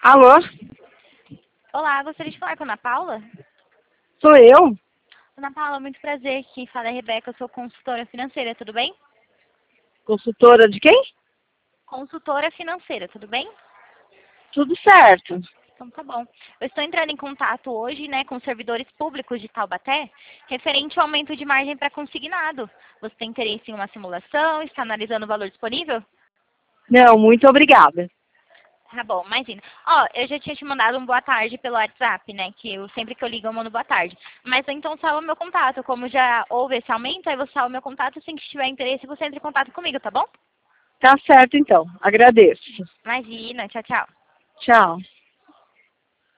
Alô? Olá, gostaria de falar com a Ana Paula? Sou eu? Ana Paula, muito prazer. Quem fala é a Rebeca, eu sou consultora financeira, tudo bem? Consultora de quem? Consultora financeira, tudo bem? Tudo certo. Então tá bom. Eu estou entrando em contato hoje, com servidores públicos de Taubaté, referente ao aumento de margem para consignado. Você tem interesse em uma simulação? Está analisando o valor disponível? Não, muito obrigada. Tá bom, imagina. Ó, eu já tinha te mandado um boa tarde pelo WhatsApp, que sempre que eu ligo eu mando boa tarde. Mas então salva o meu contato. Como já houve esse aumento, aí você salva o meu contato. Assim que tiver interesse, você entra em contato comigo, tá bom? Tá certo então. Agradeço. Imagina, tchau, tchau. Tchau.